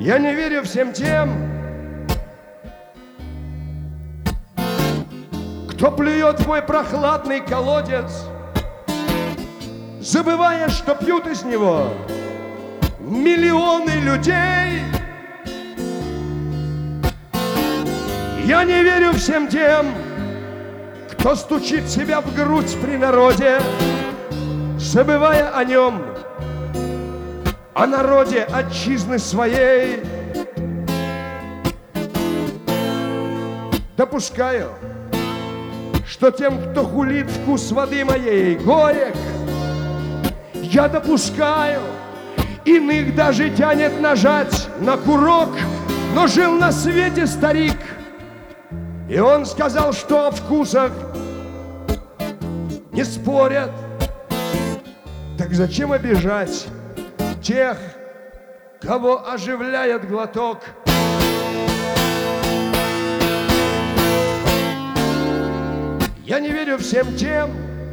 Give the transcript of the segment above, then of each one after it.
Я не верю всем тем, кто плюет в мой прохладный колодец, забывая, что пьют из него миллионы людей. Я не верю всем тем, кто стучит себя в грудь при народе, забывая о нем, о народе отчизны своей. Допускаю, что тем, кто хулит вкус воды моей, горек. Я допускаю, иных даже тянет нажать на курок, но жил на свете старик, и он сказал, что о вкусах не спорят. Так зачем обижать тех, кого оживляет глоток? Я не верю всем тем,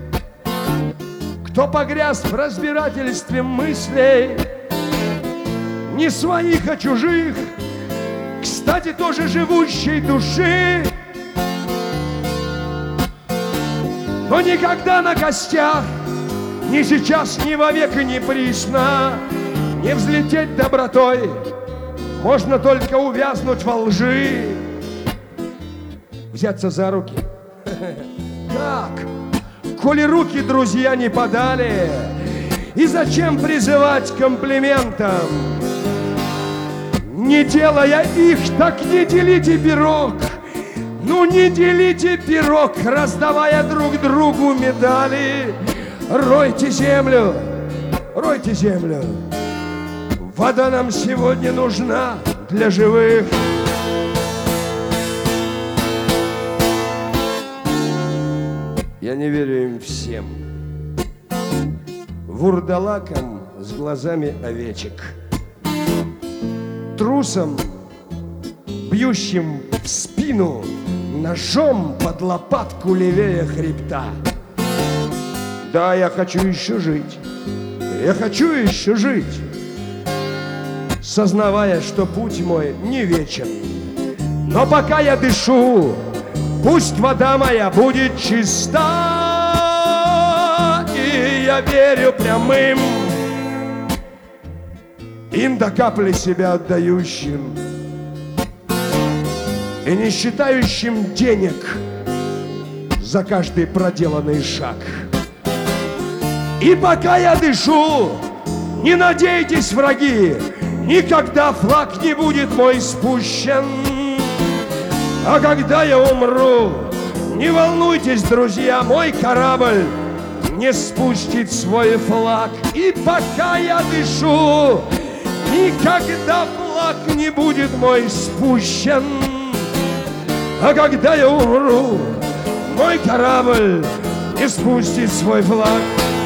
кто погряз в разбирательстве мыслей, не своих, а чужих, кстати, тоже живущей души. Но никогда на костях, ни сейчас, ни вовек и ни присно, не взлететь добротой, можно только увязнуть во лжи. Взяться за руки? Как? Коли руки друзья не подали, и зачем призывать к комплиментам? Не делая их, так не делите пирог. Ну не делите пирог, раздавая друг другу медали. Ройте землю, ройте землю. Вода нам сегодня нужна для живых. Я не верю им всем, вурдалакам с глазами овечек, трусам, бьющим в спину ножом под лопатку левее хребта. Да, я хочу еще жить, я хочу еще жить, сознавая, что путь мой не вечен. Но пока я дышу, пусть вода моя будет чиста, и я верю прямым, им до капли себя отдающим и не считающим денег за каждый проделанный шаг. И пока я дышу, не надейтесь, враги, никогда флаг не будет мой спущен. А когда я умру, не волнуйтесь, друзья, мой корабль не спустит свой флаг. И пока я дышу, никогда флаг не будет мой спущен. А когда я умру, мой корабль не спустит свой флаг.